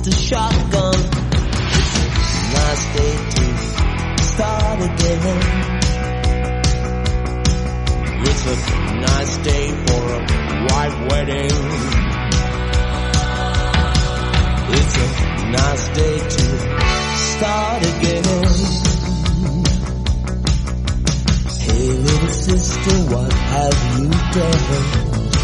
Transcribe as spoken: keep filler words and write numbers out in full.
the shotgun. It's a nice day to start again. It's a nice day for a white wedding. It's a nice day to start again. Hey little sister, what have you done?